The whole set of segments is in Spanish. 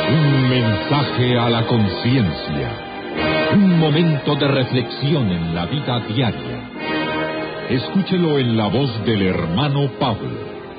Un mensaje a la conciencia. Un momento de reflexión en la vida diaria. Escúchelo en la voz del hermano Pablo.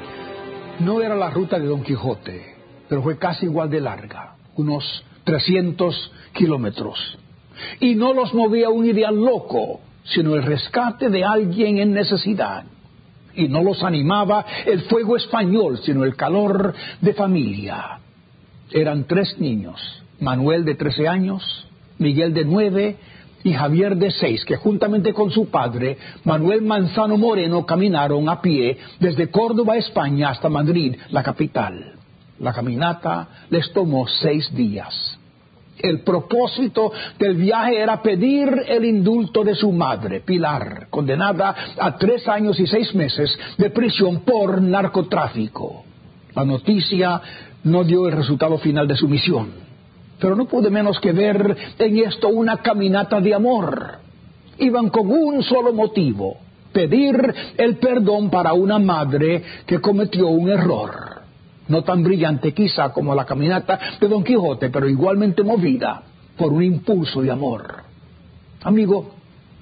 No era la ruta de Don Quijote, pero fue casi igual de larga, unos 300 kilómetros. Y no los movía un ideal loco, sino el rescate de alguien en necesidad. Y no los animaba el fuego español, sino el calor de familia. Eran 3 niños, Manuel de 13 años, Miguel de 9 y Javier de 6, que juntamente con su padre, Manuel Manzano Moreno, caminaron a pie desde Córdoba, España, hasta Madrid, la capital. La caminata les tomó 6 días. El propósito del viaje era pedir el indulto de su madre, Pilar, condenada a 3 años y 6 meses de prisión por narcotráfico. La noticia no dio el resultado final de su misión, pero no pude menos que ver en esto una caminata de amor. Iban con un solo motivo: pedir el perdón para una madre que cometió un error. No tan brillante quizá como la caminata de Don Quijote, pero igualmente movida por un impulso de amor. Amigo,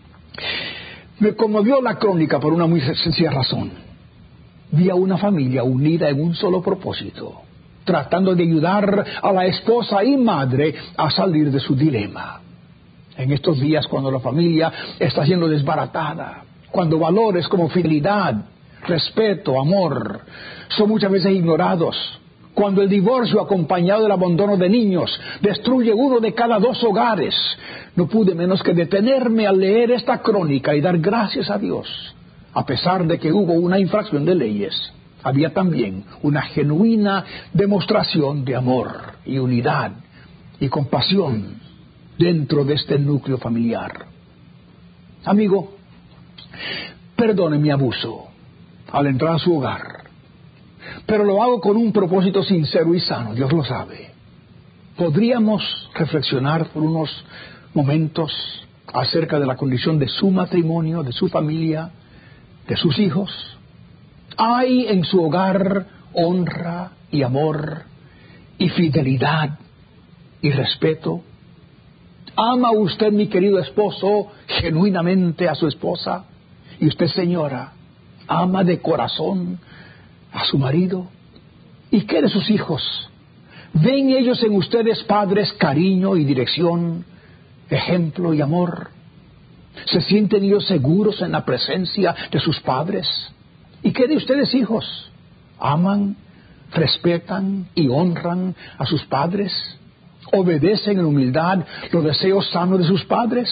me conmovió la crónica por una muy sencilla razón. Vi a una familia unida en un solo propósito, tratando de ayudar a la esposa y madre a salir de su dilema. En estos días, cuando la familia está siendo desbaratada, cuando valores como fidelidad, respeto, amor, son muchas veces ignorados, cuando el divorcio acompañado del abandono de niños destruye 1 de cada 2 hogares, no pude menos que detenerme al leer esta crónica y dar gracias a Dios. A pesar de que hubo una infracción de leyes, había también una genuina demostración de amor y unidad y compasión dentro de este núcleo familiar. Amigo, perdone mi abuso al entrar a su hogar, pero lo hago con un propósito sincero y sano, Dios lo sabe. ¿Podríamos reflexionar por unos momentos acerca de la condición de su matrimonio, de su familia, de sus hijos? ¿Hay en su hogar honra y amor y fidelidad y respeto? ¿Ama usted, mi querido esposo, genuinamente a su esposa? Y usted, señora, ¿ama de corazón a su marido? ¿Y qué de sus hijos? ¿Ven ellos en ustedes, padres, cariño y dirección, ejemplo y amor? ¿Se sienten ellos seguros en la presencia de sus padres? ¿Y qué de ustedes, hijos? ¿Aman, respetan y honran a sus padres? ¿Obedecen en humildad los deseos sanos de sus padres?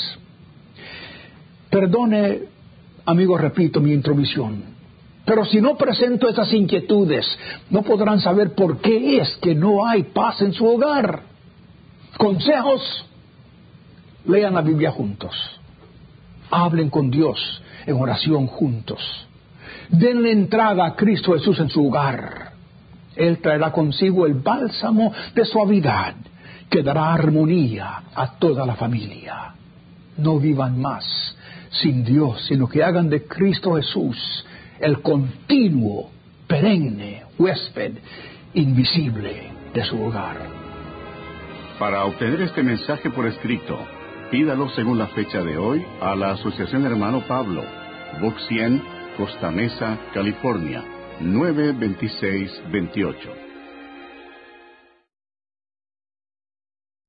Perdone, amigo, repito mi intromisión, pero si no presento esas inquietudes, no podrán saber por qué es que no hay paz en su hogar. Consejos: lean la Biblia juntos, hablen con Dios en oración juntos, denle entrada a Cristo Jesús en su hogar. Él traerá consigo el bálsamo de suavidad que dará armonía a toda la familia. No vivan más sin Dios, sino que hagan de Cristo Jesús el continuo, perenne huésped invisible de su hogar. Para obtener este mensaje por escrito, pídalo según la fecha de hoy a la Asociación Hermano Pablo, Box 100, Costa Mesa, California, 92628.